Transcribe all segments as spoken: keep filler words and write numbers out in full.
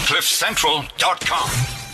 cliff central dot com.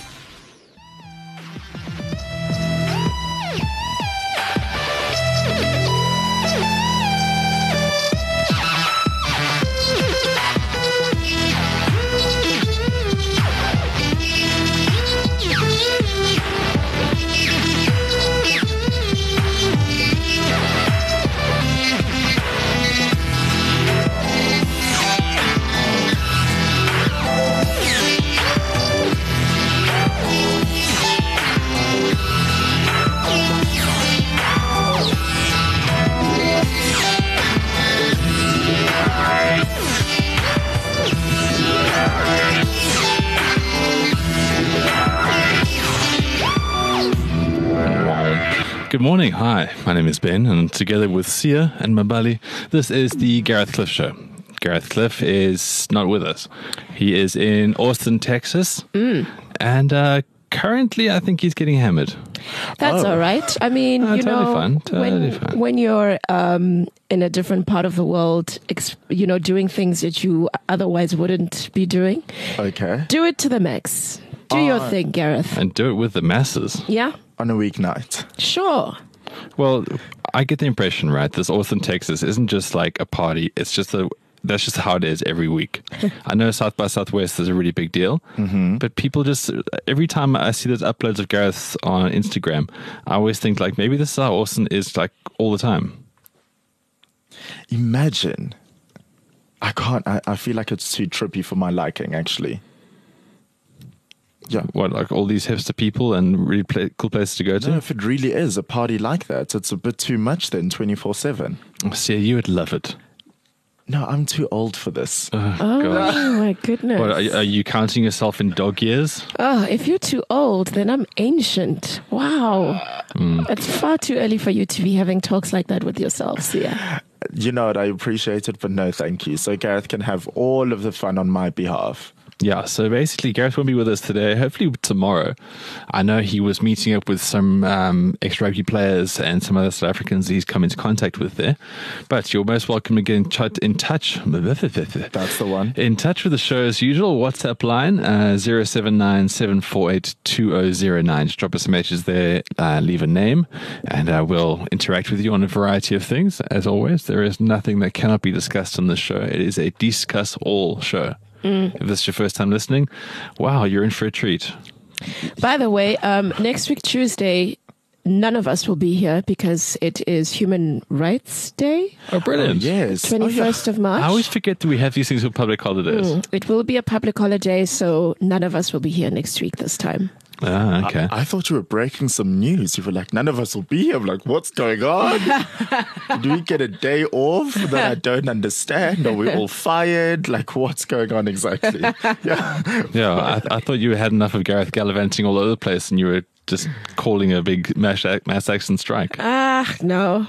Good morning. Hi, my name is Ben, and together with Sia and Mabali, this is the Gareth Cliff Show. Gareth Cliff is not with us. He is in Austin, Texas, mm. and uh, currently I think he's getting hammered. That's oh. all right. I mean, oh, you totally know, fun. Totally when, fun. when you're um, in a different part of the world, ex- you know, doing things that you otherwise wouldn't be doing, okay, do it to the max. Do uh, your thing, Gareth. And do it with the masses. Yeah. On a weeknight. Sure. Well, I get the impression, right, this Austin, Texas isn't just like a party. It's just a, that's just how it is every week. I know South by Southwest is a really big deal, mm-hmm. but people just, every time I see those uploads of Gareth's on Instagram, I always think like maybe this is how Austin is like all the time. Imagine. I can't, I, I feel like it's too trippy for my liking, actually. Yeah. What, like all these hipster people and really play, cool places to go to? No, if it really is a party like that, it's a bit too much then, twenty-four seven. See, you would love it. No, I'm too old for this. Oh, oh gosh. my goodness. What, are, are you counting yourself in dog years? Oh, if you're too old, then I'm ancient. Wow. Mm. It's far too early for you to be having talks like that with yourself, yeah. You know what, I appreciate it, but no thank you. So Gareth can have all of the fun on my behalf. Yeah, so basically Gareth won't be with us today, hopefully tomorrow. I know he was meeting up with some um, ex-rugby players and some other South Africans he's come into contact with there. But you're most welcome to get in, ch- in touch. That's the one. In touch with the show as usual. WhatsApp line uh, zero seven nine seven four eight two zero zero nine. Just drop us some messages there, uh, leave a name, and uh, we'll interact with you on a variety of things. As always, there is nothing that cannot be discussed on this show. It is a discuss all show. Mm. If this is your first time listening, wow, you're in for a treat. By the way, um, next week, Tuesday, none of us will be here because it is Human Rights Day. Oh, brilliant. Oh, yes. twenty-first oh, yeah. of March. I always forget that we have these things for public holidays. Mm. It will be a public holiday, so none of us will be here next week this time. Ah, okay. I, I thought you were breaking some news. You were like, none of us will be here. I'm like, what's going on? Do we get a day off that I don't understand? Are we all fired? Like, what's going on exactly? Yeah, yeah. I, I thought you had enough of Gareth gallivanting all over the place and you were just calling a big mass, mass action strike. Ah, no.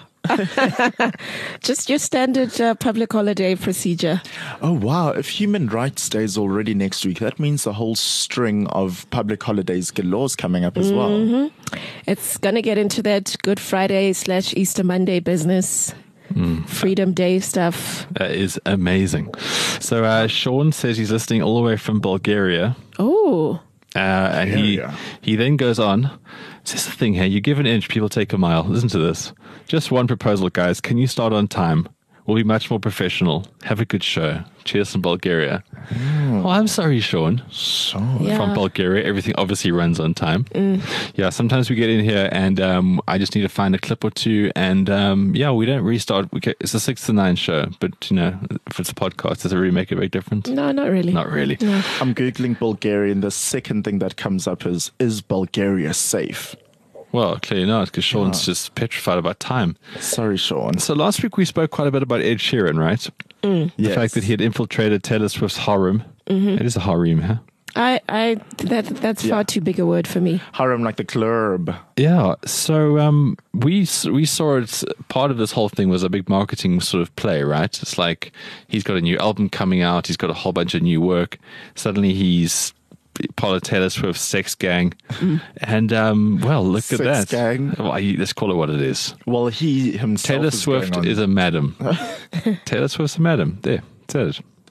Just your standard uh, public holiday procedure. Oh, wow. If Human Rights Day is already next week, that means a whole string of public holidays galore coming up as mm-hmm. well. It's going to get into that Good Friday slash Easter Monday business. Mm. Freedom Day stuff. That is amazing. So uh, Sean says he's listening all the way from Bulgaria. Oh. Uh, and he, he then goes on. It's just the thing here. You give an inch, people take a mile. Listen to this. Just one proposal, guys. Can you start on time? We'll be much more professional. Have a good show. Cheers from Bulgaria. Mm. Well, I'm sorry, Sean. Sean. Yeah. From Bulgaria. Everything obviously runs on time. Mm. Yeah, sometimes we get in here and um, I just need to find a clip or two. And um, yeah, we don't restart. We get, it's a six to nine show. But, you know, if it's a podcast, does it really make a big difference? No, not really. Not really. No. I'm Googling Bulgarian. The second thing that comes up is, is Bulgaria safe? Well, clearly not, because Sean's yeah. just petrified about time. Sorry, Sean. So last week we spoke quite a bit about Ed Sheeran, right? Mm. The yes. fact that he had infiltrated Taylor Swift's harem. Mm-hmm. It is a harem, huh? I, I, that, that's far yeah. too big a word for me. Harem, like the club. Yeah. So um, we we saw it. Part of this whole thing was a big marketing sort of play, right? It's like he's got a new album coming out. He's got a whole bunch of new work. Suddenly he's part of Taylor Swift's sex gang. Mm. And, um, well, look sex at that. gang. Well, let's call it what it is. Well, he himself Taylor is Swift going on. is a madam. Taylor Swift's a madam. There, said it.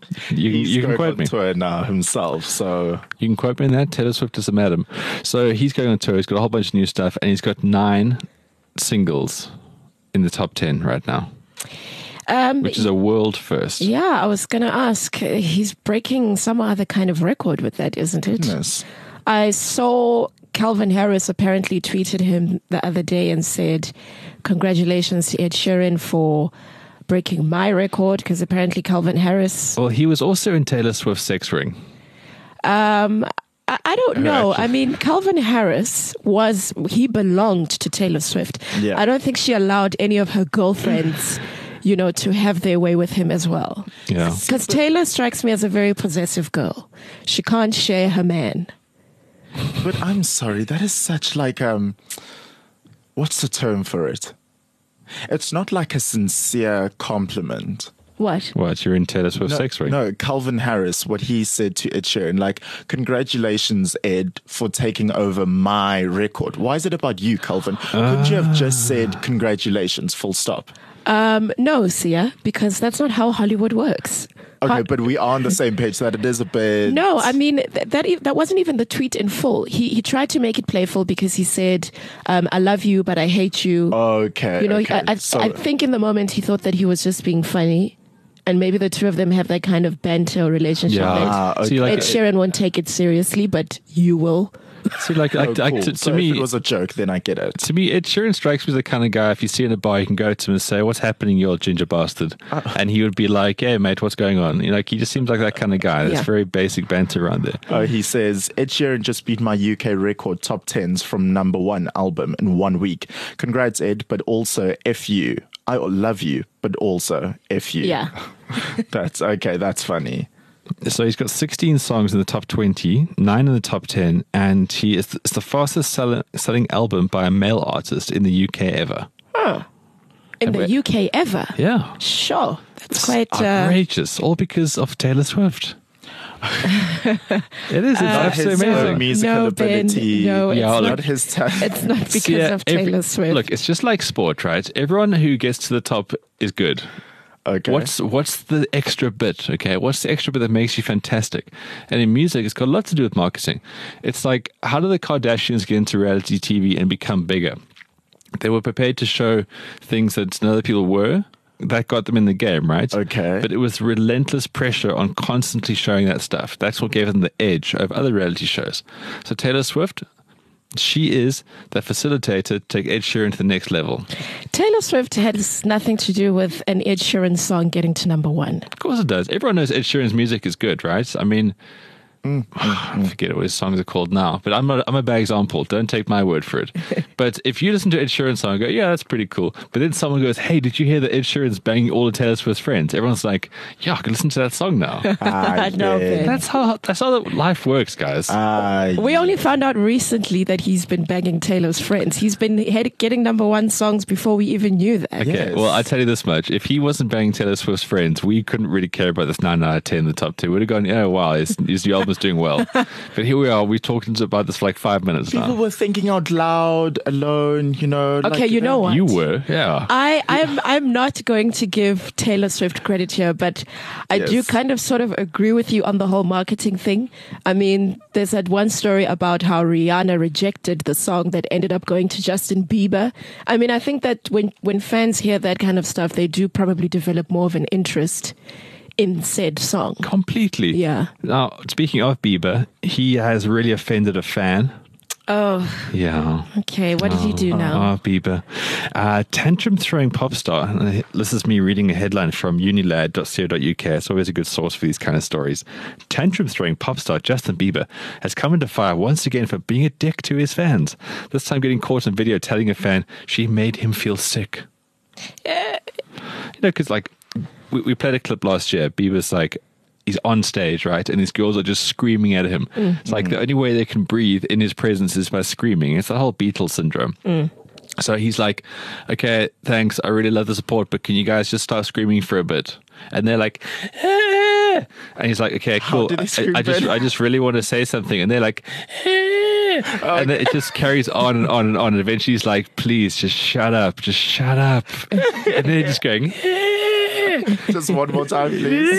You, He's you can going quote on me. tour now himself, so You can quote me in that. Taylor Swift is a madam. So he's going on tour. He's got a whole bunch of new stuff, and he's got nine singles in the top ten right now, Um, which is a world first. yeah, I was going to ask. uh, He's breaking some other kind of record with that, isn't it? goodness. I saw Calvin Harris apparently tweeted him the other day and said, congratulations to Ed Sheeran for breaking my record, because apparently Calvin Harris, Well, he was also in Taylor Swift's sex ring. I, I don't know. I mean, Calvin Harris was, he belonged to Taylor Swift. Yeah. I don't think she allowed any of her girlfriends, you know, to have their way with him as well. Yeah. Because Taylor strikes me as a very possessive girl. She can't share her man. But I'm sorry, that is such like um, what's the term for it? It's not like a sincere compliment. What? What? You're in Taylor Swift's No, sex ring? no, Calvin Harris, what he said to Ed Sheeran, like, congratulations, Ed, for taking over my record. Why is it about you, Calvin? Couldn't you have just said congratulations, full stop? Um, no, Sia, because that's not how Hollywood works. Okay, Ho- but we are on the same page that it is a bit. No, I mean th- that e- that wasn't even the tweet in full. He he tried to make it playful because he said, um, "I love you, but I hate you." Okay. you know, okay. I, I, so, I think in the moment he thought that he was just being funny, and maybe the two of them have that kind of banter relationship. Yeah. that Ah, See, okay. like, Ed Sheeran won't take it seriously, but you will. see, like, like, Oh, like cool. to, to so me, if it was a joke, then I get it. to me, Ed Sheeran strikes me as the kind of guy. If you see in a bar, you can go to him and say, "What's happening, you old ginger bastard?" and he would be like, "Hey, mate, what's going on?" You know, like he just seems like that kind of guy. There's Yeah. very basic banter around there. Oh, he says, Ed Sheeran just beat my U K record top tens from number one album in one week. Congrats, Ed, but also F you. I love you, but also F you. Yeah. That's okay. That's funny. So he's got sixteen songs in the top twenty, nine in the top ten, and he is it's the fastest sell- selling album by a male artist in the U K ever. In the U K ever. Yeah. Sure, that's quite. Uh, Outrageous. All because of Taylor Swift. It is. It's absolutely his uh, amazing. musical No, Ben, ability. no, it's Yeah, not look- his talent. it's not because See, uh, of Taylor every- Swift. Look, it's just like sport, right? Everyone who gets to the top is good. Okay. What's what's the extra bit? Okay, what's the extra bit that makes you fantastic? And in music, it's got a lot to do with marketing. It's like, how do the Kardashians get into reality T V and become bigger? They were prepared to show things that none other people were. That got them in the game, right? Okay. But it was relentless pressure on constantly showing that stuff. That's what gave them the edge over other reality shows. So Taylor Swift, she is the facilitator to take Ed Sheeran to the next level. Taylor Swift has nothing to do with an Ed Sheeran song getting to number one. Of course it does. Everyone knows Ed Sheeran's music is good, right? I mean, I forget what his songs are called now, but I'm not, I'm a bad example. Don't take my word for it. But if you listen to Ed Sheeran's song and go, yeah, that's pretty cool. But then someone goes, hey, did you hear that Ed Sheeran's banging all of Taylor Swift's friends? Everyone's like, yeah, I can listen to that song now. Ah, No, yeah. Ben. That's how that's how life works, guys. Ah, We only found out recently that he's been banging Taylor's friends. He's been head- getting number one songs before we even knew that. Okay, Yes. well, I tell you this much. If he wasn't banging Taylor Swift's friends, we couldn't really care about this nine out of ten in the top two. We'd have gone, yeah, wow, his, his new album's doing well. But here we are. We've talked about this for like five minutes people now. were thinking out loud, alone, you know. Okay, like, you know what? You were, yeah. I, I'm I'm not going to give Taylor Swift credit here, but I do Yes. kind of sort of agree with you on the whole marketing thing. I mean, there's that one story about how Rihanna rejected the song that ended up going to Justin Bieber. I mean, I think that when, when fans hear that kind of stuff, they do probably develop more of an interest in said song. Completely. Yeah. Now, speaking of Bieber, he has really offended a fan. Oh, Yeah. okay. What did he do now? Oh, Bieber. Uh, tantrum throwing pop star. Uh, This is me reading a headline from unilad dot co dot U K. It's always a good source for these kind of stories. Tantrum throwing pop star Justin Bieber has come into fire once again for being a dick to his fans. This time getting caught on video telling a fan she made him feel sick. Yeah. You know, because like we, we played a clip last year. Bieber's like, he's on stage, right? And these girls are just screaming at him. It's like the only way they can breathe in his presence is by screaming. It's the whole Beatles syndrome. So he's like, okay, thanks. I really love the support, but can you guys just start screaming for a bit? And they're like, eh. And he's like, okay, cool. did he I, scream I just, then? I just really want to say something. And they're like, eh. And then it just carries on and on and on. And eventually he's like, please just shut up. Just shut up. And then they're just going, eh. Just one more time, please.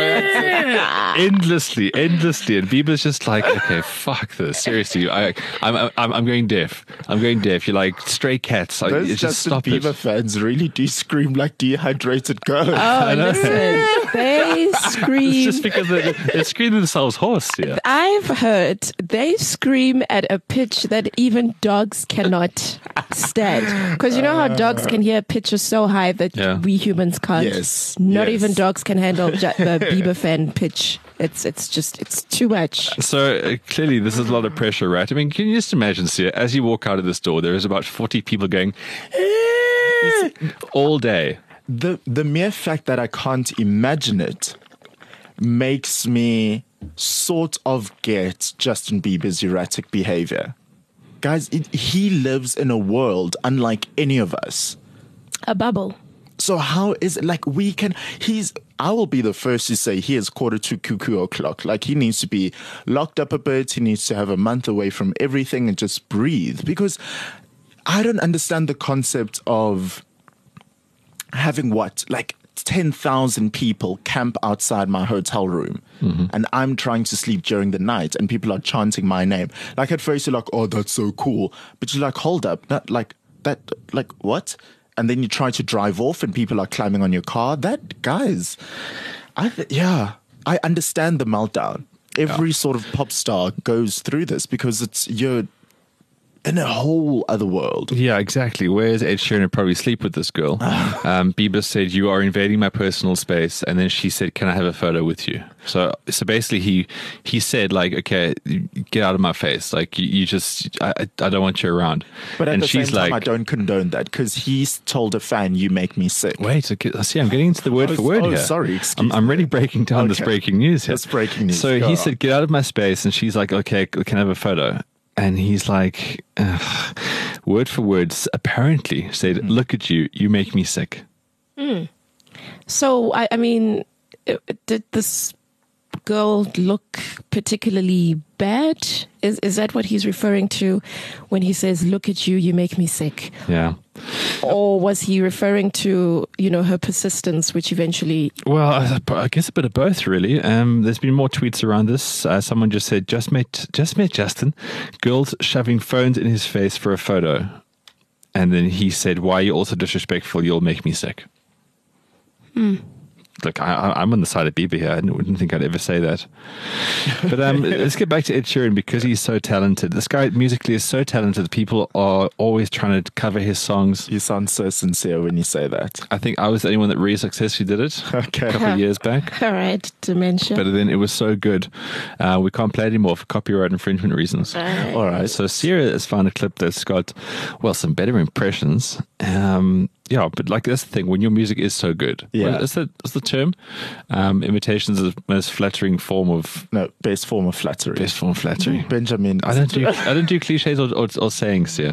endlessly, endlessly, and Bieber's just like, okay, fuck this. Seriously, I, I'm, I'm, I'm going deaf. I'm going deaf. You're like Stray Cats. I, Those just Justin stop Bieber it. fans really do scream like dehydrated girls. Oh, listen, they It's scream. just because they, they scream themselves hoarse. Yeah. I've heard they scream at a pitch that even dogs cannot stand. Because you know how dogs can hear pitches so high that Yeah. we humans can't. Yes, Not yes. even dogs can handle ju- the Bieber fan pitch. It's it's just it's too much. So uh, clearly, this is a lot of pressure, right? I mean, can you just imagine, Sia, as you walk out of this door, there is about forty people going "Eh," all day. The the mere fact that I can't imagine it makes me sort of get Justin Bieber's erratic behavior. Guys, it, he lives in a world unlike any of us. A bubble. So how is it like we can, he's, I will be the first to say he is quarter to cuckoo o'clock. Like he needs to be locked up a bit. He needs to have a month away from everything and just breathe, because I don't understand the concept of having what, like ten thousand people camp outside my hotel room mm-hmm. and I'm trying to sleep during the night and people are chanting my name. Like at first you're like, oh, that's so cool. But you're like, hold up, that like that, like what? And then you try to drive off and people are climbing on your car. That, guys, I th- yeah, I understand the meltdown. Every yeah. sort of pop star goes through this because it's, you're in a whole other world. Yeah, exactly. Whereas Ed Sheeran would probably sleep with this girl. um, Bieber said, you are invading my personal space. And then she said, can I have a photo with you? So so basically he he said, like, okay, get out of my face. Like, you, you just, I, I don't want you around. But at and the she's same time, like, I don't condone that because he's told a fan, you make me sick. wait, okay, see, I'm getting into the word Oh, for word oh, here. sorry, excuse I'm, I'm me. really breaking down this Okay. breaking news here. That's breaking news. So Go he on. said, get out of my space. And she's like, okay, can I have a photo? And he's like, ugh, word for words, apparently said, Mm. look at you, you make me sick. Mm. So, I, I mean, it- did this girl look particularly bad? Is is that what he's referring to when he says, look at you, you make me sick? Yeah. Or was he referring to, you know, her persistence, which eventually... Well, I, I guess a bit of both, really. Um, there's been more tweets around this. Uh, someone just said, just met, just met Justin. Girls shoving phones in his face for a photo. And then he said, why are you also disrespectful? You'll make me sick. Hmm. Look, I, I- I'm on the side of Bieber here. I didn't, wouldn't think I'd ever say that. But um, let's get back to Ed Sheeran because he's so talented. This guy musically is so talented. People are always trying to cover his songs. You sound so sincere when you say that. I think I was the only one that really successfully did it Okay. a couple of years back. All right, dementia. But then it was so good, uh, we can't play it anymore for copyright infringement reasons. Right. All right. So Sierra has found a clip that's got, well, some better impressions. Um, yeah, but like that's the thing. When your music is so good, Yeah. What- is that is the term? Um, imitations is the most flattering form of No, best form of flattery. best form of flattery. Benjamin. I don't do I don't do cliches or, or, or sayings here.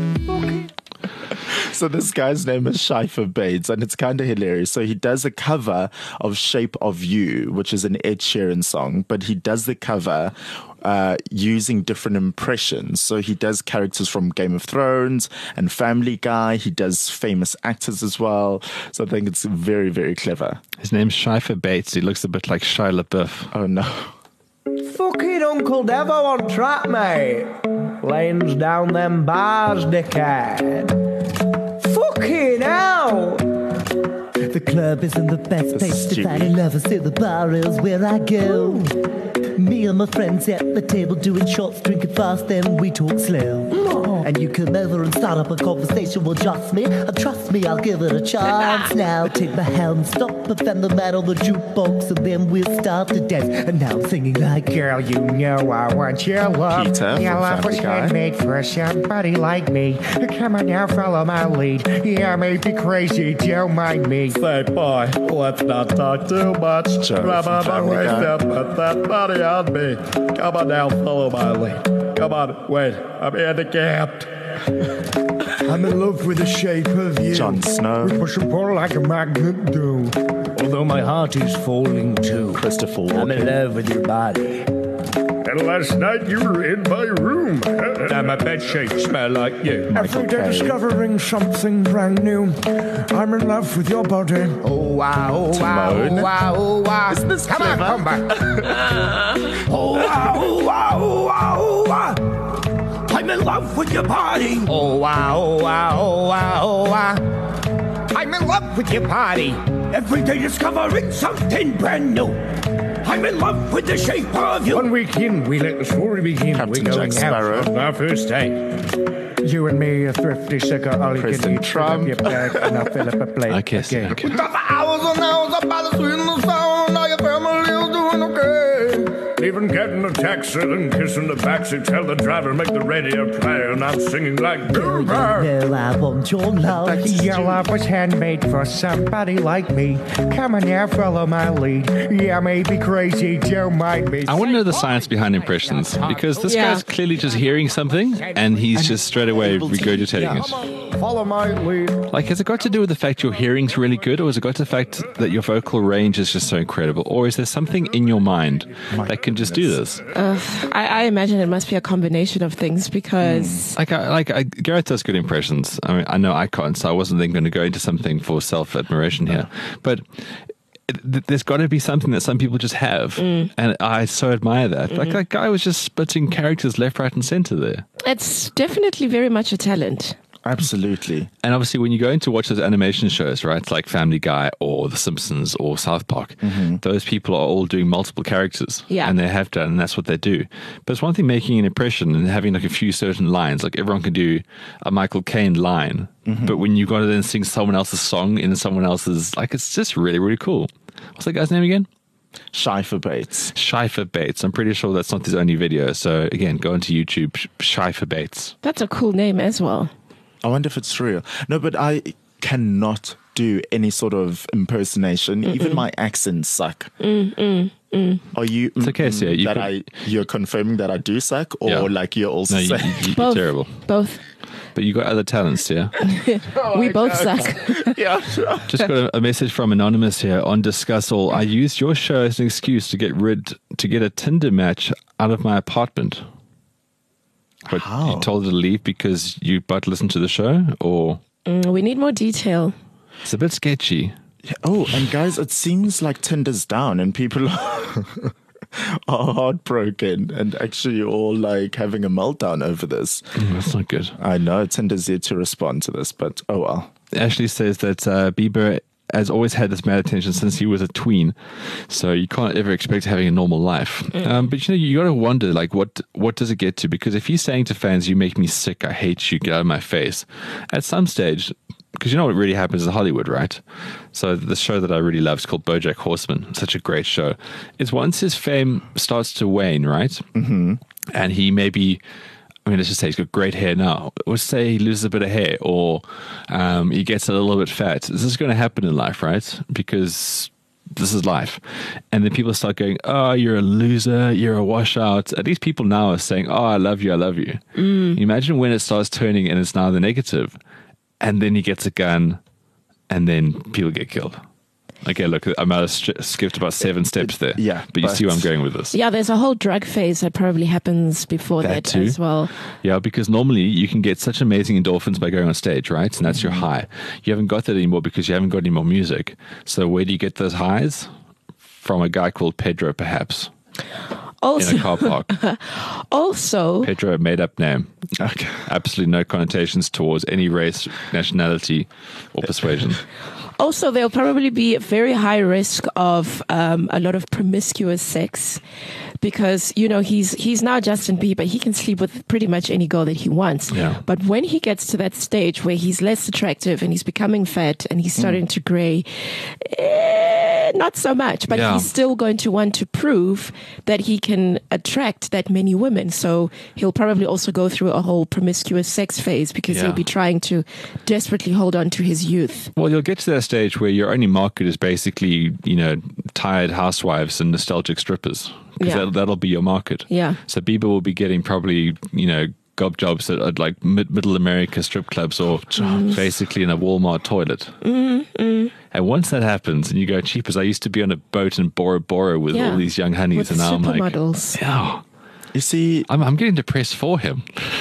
So this guy's name is Schleifer Bates, and it's kind of hilarious. So he does a cover of Shape of You, which is an Ed Sheeran song, but he does the cover uh, using different impressions. So he does characters from Game of Thrones and Family Guy. He does famous actors as well. So I think it's very, very clever. His name's Schleifer Bates. He looks a bit like Shia LaBeouf. Oh, no. Fucking Uncle Devo on track, mate. Lanes down them bars, dickhead. Fucking hell! The club isn't the best This place is to stupid. find a lover, so the bar is where I go. Me and my friends at the table doing shots, drinking fast, then we talk slow. And you come over and start up a conversation, well, trust me, uh, trust me, I'll give it a chance now. Take my helm, stop, and then the man on the jukebox, and then we'll start to dance. And now I'm singing like, Girl, you know I want your love. Peter Your from love was Family Guy. handmade for somebody like me. Come on now, follow my lead. Yeah, I may be crazy, don't mind me. Say, boy, let's not talk too much. Joe Grab from on my Family waist Guy. and put that body on me. Come on now, follow my lead. Come on, wait, I'm handicapped. I'm in love with the shape of you. Jon Snow. We push and pull like a magnet do. Although my heart is falling too. Christopher I'm in Walken. love with your body. And last night you were in my room. Now my bed sheets smell like you. Every day discovering something brand new. I'm in love with your body. Oh wow, oh wow, Timon. oh wow, oh wow. Isn't this Come clever? on, come back. Oh wow, oh wow, oh wow, oh wow. I'm in love with your body. Oh wow, oh wow, oh wow, oh wow. I'm in love with your body. Every day discovering something brand new. I'm in love with the shape of you. One week in, we let the story begin. Captain We're going Jack Sparrow. out on our first date. You and me, a thrifty sugar, all you can President eat. Fill up Trump. your bag and I'll fill up a plate. Okay, so- again. okay. Got for hours and hours about the sweet and the sound. Now your family is doing okay. Even getting a taxi and kissing the backseat. Tell the driver, make the radio play. And I'm singing like... No, I want your love. Your love was handmade for somebody like me. Come on now, follow my lead. Yeah, I may be crazy, don't mind me. I want to know the science behind impressions, because this Yeah. guy's clearly just hearing something and he's just straight away regurgitating it. Follow my lead. Like, has it got to do with the fact your hearing's really good, or has it got to the fact that your vocal range is just so incredible? Or is there something in your mind that can just do this? I, I imagine it must be a combination of things because Like, I, like I, Gareth does good impressions. I mean, I know I can't, so I wasn't then going to go into something for self-admiration here. But th- there's got to be something that some people just have, and I so admire that. Like, that guy was just spitting characters left, right, and center there. it's definitely very much a talent. Absolutely. And obviously, when you go in to watch those animation shows, right, like Family Guy or The Simpsons or South Park, those people are all doing multiple characters. Yeah. And they have done, and that's what they do. But it's one thing making an impression and having like a few certain lines. Like, everyone can do a Michael Caine line. But when you've got to then sing someone else's song in someone else's, like, it's just really, really cool. What's that guy's name again? Schleifer Bates. Schleifer Bates. I'm pretty sure that's not his only video. So, again, go onto YouTube, Sch- Schleifer Bates. That's a cool name as well. I wonder if it's real. No, but I cannot do any sort of impersonation. Mm-mm. Even my accents suck. Mm-mm. Mm. Are you? It's okay, Sia. You that could- I you're confirming that I do suck, or Yeah. like you're also No, you, saying? you, you're Both. terrible. Both. But you got other talents, yeah? we both suck. Yeah. Just got a, a message from Anonymous here on Discuss All. I used your show as an excuse to get rid, to get a Tinder match out of my apartment. But How? you told her to leave because you but listened to the show, or Mm, we need more detail. it's a bit sketchy. Oh, and guys, it seems like Tinder's down, and people are, are heartbroken, and actually all like having a meltdown over this. Mm, that's not good. I know Tinder's here to respond to this, but oh well. Ashley says that uh, Bieber has always had this mad attention since he was a tween, so you can't ever expect having a normal life. Um, but you know, you got to wonder, like, what what does it get to? Because if he's saying to fans, "You make me sick, I hate you, get out of my face," at some stage, because you know what really happens in Hollywood, right? So the show that I really love is called BoJack Horseman. Such a great show. Is once his fame starts to wane, right? Mm-hmm. And he maybe. I mean, let's just say he's got great hair now. Let's say he loses a bit of hair, or um, he gets a little bit fat. This is going to happen in life, right? Because this is life. And then people start going, "Oh, you're a loser. You're a washout." At least people now are saying, "Oh, I love you. I love you." Mm. Imagine when it starts turning and it's now the negative. And then he gets a gun, and then people get killed. Okay, look, I might have sk- skipped about seven steps there. Yeah, But you but- see where I'm going with this. Yeah, there's a whole drug phase that probably happens before That that, too. as well. Yeah, because normally you can get such amazing endorphins by going on stage, right? And that's your high. You haven't got that anymore because you haven't got any more music. So where do you get those highs? From a guy called Pedro, perhaps, in Also, a car park. also, Pedro, a made-up name. Okay. Absolutely no connotations towards any race, nationality, or persuasion. Also, there'll probably be a very high risk of um, a lot of promiscuous sex because, you know, he's he's now Justin Bieber. He can sleep with pretty much any girl that he wants. Yeah. But when he gets to that stage where he's less attractive and he's becoming fat and he's starting to gray, eh, not so much. But Yeah. he's still going to want to prove that he can attract that many women. So he'll probably also go through a whole promiscuous sex phase because Yeah. he'll be trying to desperately hold on to his youth. Well, you'll get to that stage where your only market is basically, you know, tired housewives and nostalgic strippers. Because Yeah. that'll, that'll be your market. Yeah. So Bieber will be getting probably, you know, gob jobs at, at like mid, middle America strip clubs or basically in a Walmart toilet. Mm-hmm. And once that happens and you go, cheapers, I used to be on a boat in Bora Bora with Yeah. all these young honeys With and now I'm like, supermodels. yeah. You see, I'm, I'm getting depressed for him.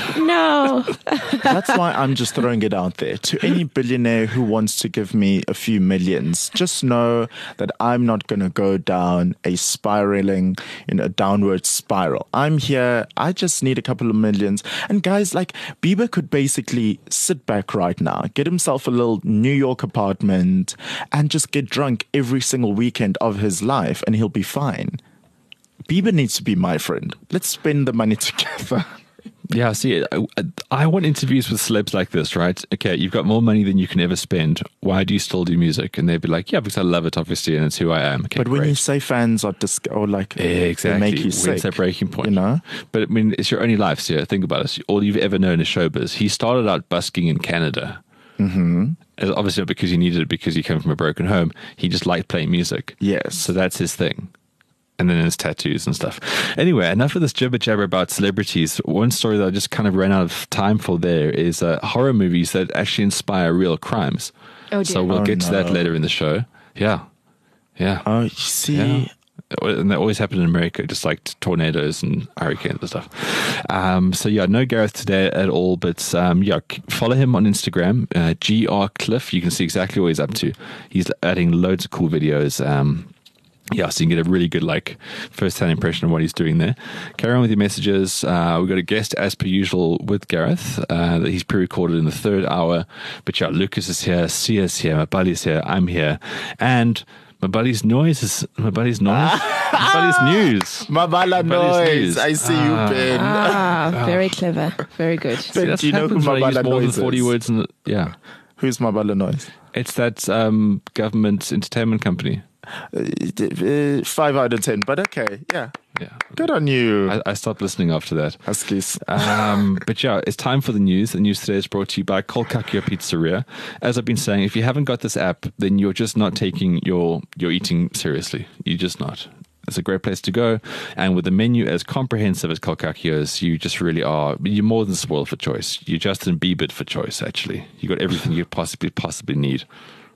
No. that's why I'm just throwing it out there. To any billionaire who wants to give me a few millions, just know that I'm not going to go down a spiraling, you know, downward spiral. I'm here. I just need a couple of millions. And guys, like Bieber could basically sit back right now, get himself a little New York apartment and just get drunk every single weekend of his life and he'll be fine. Bieber needs to be my friend. Let's spend the money together. Yeah, see, I, I want interviews with celebs like this, right? Okay, you've got more money than you can ever spend. Why do you still do music? And they'd be like, yeah, because I love it, obviously, and it's who I am. Okay, but when great. you say fans are dis- or like exactly. they make you When's sick, that breaking point? You know? But I mean, it's your only life, so yeah, think about it. All you've ever known is showbiz. He started out busking in Canada. Mm-hmm. Obviously not because he needed it, because he came from a broken home. He just liked playing music. Yes. So that's his thing. And then his tattoos and stuff. Anyway, enough of this jibber jabber about celebrities. One story that I just kind of ran out of time for there is uh, horror movies that actually inspire real crimes. Oh, dear. So we'll Oh, get to that no. later in the show. Yeah. Yeah. Oh, you see. Yeah. And that always happened in America, just like tornadoes and hurricanes and stuff. Um, so yeah, no Gareth today at all, but um, yeah, follow him on Instagram, uh, G R Cliff. You can see exactly what he's up to. He's adding loads of cool videos. Um, yeah, so you can get a really good like first-hand impression of what he's doing there. Carry on with your messages. Uh, we've got a guest as per usual with Gareth uh, that he's pre-recorded in the third hour. But yeah, Lucas is here, Sia's here, Mabali's here, I'm here, and my buddy's noise is my buddy's noise. my buddy's news. Mabala Mabala's noise. news. I see Ah. you, Ben. Ah, very clever. Very good. Ben, That's do you know who happens when I use Mabala more than noise forty is? words in the, yeah. Who's Mabala noise? It's that um, government entertainment company. Uh, uh, five out of ten, but okay, yeah. Yeah. Good on you, I, I stopped listening after that. Huskies. Um, but yeah, it's time for the news. The news today is brought to you by Kolkakio Pizzeria. As I've been saying, if you haven't got this app, then you're just not taking your, your eating seriously. You're just not. It's a great place to go. And with the menu as comprehensive as Kolkakio's, you just really are, you're more than spoiled for choice. You're Justin Bieber for choice, actually. You got everything you possibly, possibly need.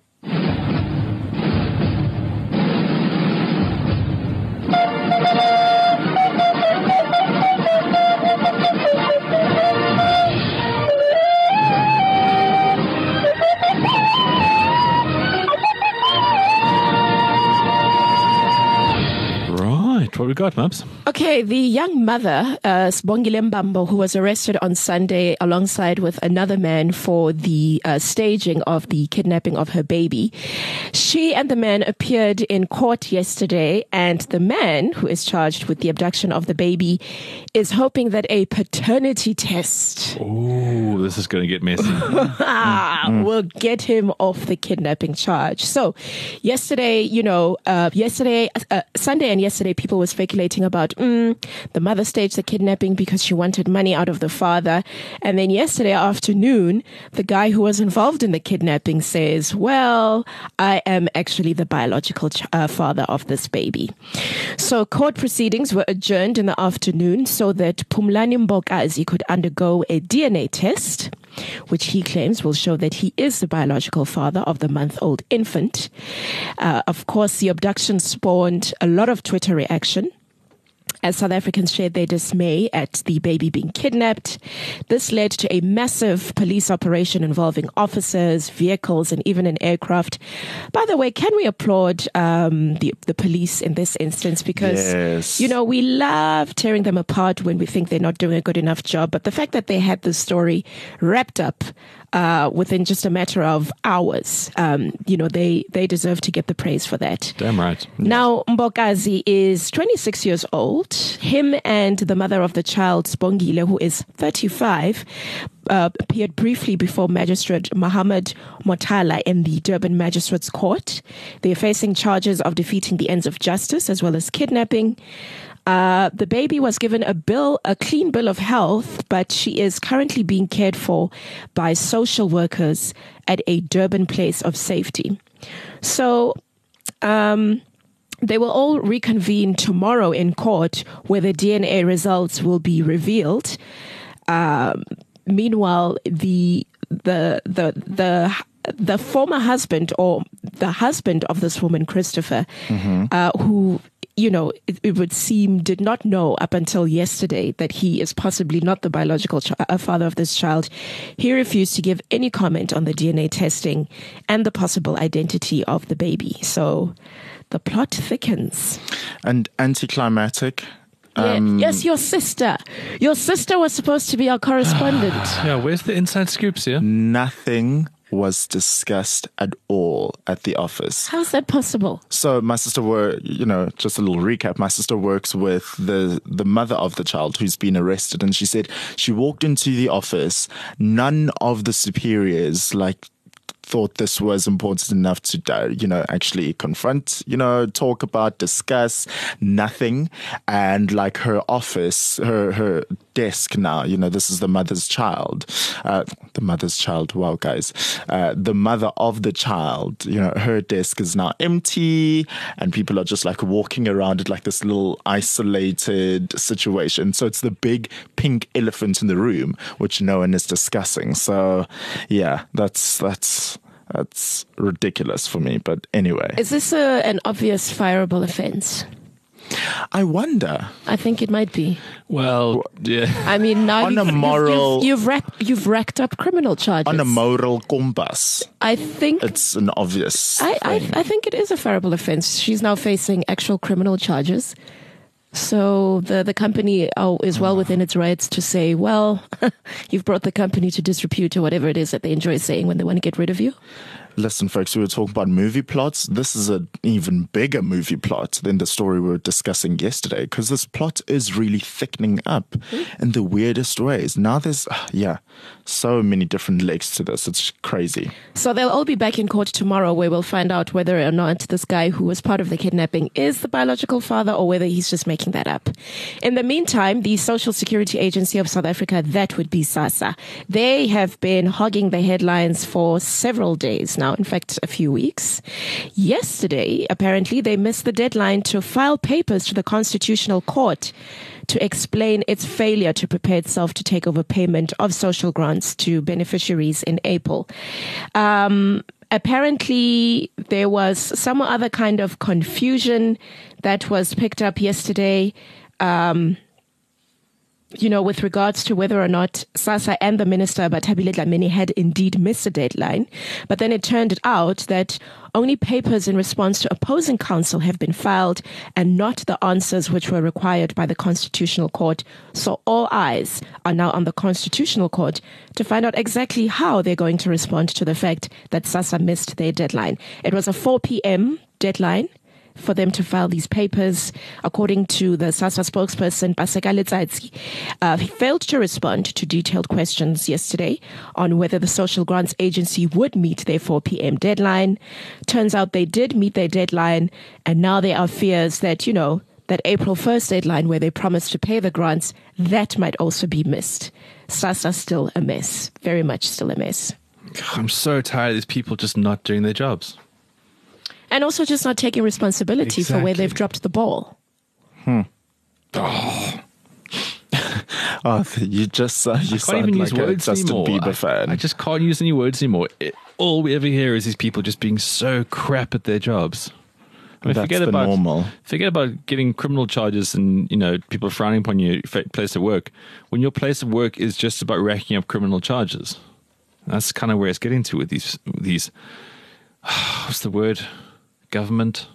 Right, what we got, Mubs? Okay, the young mother, uh, Sibongile Mbambo, who was arrested on Sunday alongside with another man for the uh, staging of the kidnapping of her baby. She and the man appeared in court yesterday, and the man, who is charged with the abduction of the baby, is hoping that a paternity test Oh, this is going to get messy. ah, will get him off the kidnapping charge. So, yesterday, you know, uh, yesterday, uh, Sunday and yesterday, people were speculating about mm, the mother staged the kidnapping because she wanted money out of the father. And then yesterday afternoon, the guy who was involved in the kidnapping says, well, I am actually the biological ch- uh, father of this baby. So court proceedings were adjourned in the afternoon so that Pumlani Mbokazi could undergo a D N A test, which he claims will show that he is the biological father of the month-old infant. Uh, of course, the abduction spawned a lot of Twitter reaction as South Africans shared their dismay at the baby being kidnapped. This led to a massive police operation involving officers, vehicles, and even an aircraft. By the way, can we applaud um, the, the police in this instance? Because, Yes. you know, we love tearing them apart when we think they're not doing a good enough job. But the fact that they had this story wrapped up uh, within just a matter of hours, um, you know, they, they deserve to get the praise for that. Damn right. Now, Mbokazi is twenty-six years old. Him and the mother of the child, Sibongile, who is thirty-five, uh, appeared briefly before Magistrate Mohammed Motala in the Durban Magistrates Court. They are facing charges of defeating the ends of justice as well as kidnapping. Uh, the baby was given a bill, a clean bill of health, but she is currently being cared for by social workers at a Durban place of safety. So, um, they will all reconvene tomorrow in court where the D N A results will be revealed. Um, meanwhile, the the the the the former husband or the husband of this woman, Christopher, mm-hmm. uh, who you know, it, it would seem did not know up until yesterday that he is possibly not the biological ch- uh, father of this child. He refused to give any comment on the D N A testing and the possible identity of the baby. So the plot thickens. And anticlimactic. Yeah, Um, yes, your sister. Your sister was supposed to be our correspondent. Yeah, where's the inside scoops here? Nothing was discussed at all at the office. How's that possible? So my sister were, you know, just a little recap. My sister works with the the mother of the child who's been arrested, and she said she walked into the office. None of the superiors like thought this was important enough to, uh, you know, actually confront, you know, talk about, discuss, nothing. And like her office, her her desk now, you know, this is the mother's child, uh, the mother's child. Wow, guys, uh, the mother of the child, you know, her desk is now empty, and people are just like walking around it like this little isolated situation. So it's the big pink elephant in the room, which no one is discussing. So yeah, that's that's. That's ridiculous for me. But anyway. Is this a, an obvious fireable offense? I wonder. I think it might be. Well, yeah. I mean, now On you've, a moral- you've, you've, racked, you've racked up criminal charges. On a moral compass, I think it's an obvious I, I, thing. I think it is a fireable offense. She's now facing actual criminal charges. So the, the company oh, is well within its rights to say, well, you've brought the company to disrepute or whatever it is that they enjoy saying when they want to get rid of you. Listen, folks, we were talking about movie plots. This is an even bigger movie plot than the story we were discussing yesterday, because this plot is really thickening up mm. in the weirdest ways. Now there's, uh, yeah, so many different legs to this. It's crazy. So they'll all be back in court tomorrow, where we'll find out whether or not this guy who was part of the kidnapping is the biological father or whether he's just making that up. In the meantime, the Social Security Agency of South Africa, that would be SASSA, they have been hogging the headlines for several days now. In fact, a few weeks. Yesterday, apparently, they missed the deadline to file papers to the Constitutional Court to explain its failure to prepare itself to take over payment of social grants to beneficiaries in April. Um, apparently, there was some other kind of confusion that was picked up yesterday. Um, you know, with regards to whether or not SASSA and the Minister, Bathabile Dlamini, had indeed missed a deadline. But then it turned out that only papers in response to opposing counsel have been filed and not the answers which were required by the Constitutional Court. So all eyes are now on the Constitutional Court to find out exactly how they're going to respond to the fact that SASSA missed their deadline. It was a four p.m. deadline for them to file these papers. According to the SASSA spokesperson, Paseka Letsatsi, uh, he failed to respond to detailed questions yesterday on whether the Social Grants Agency would meet their four p.m. deadline. Turns out they did meet their deadline, and now there are fears that, you know, that April first deadline where they promised to pay the grants, that might also be missed. SASSA still a mess, very much still a mess. I'm so tired of these people just not doing their jobs. And also just not taking responsibility Exactly. for where they've dropped the ball. Hmm. Oh. oh, you just uh, you I can't sound even like use a words Justin anymore. Bieber I, fan. I just can't use any words anymore. It, all we ever hear is these people just being so crap at their jobs. I mean, That's forget the about normal. forget about getting criminal charges and, you know, people frowning upon your place of work. When your place of work is just about racking up criminal charges, that's kind of where it's getting to with these these. What's the word? Government.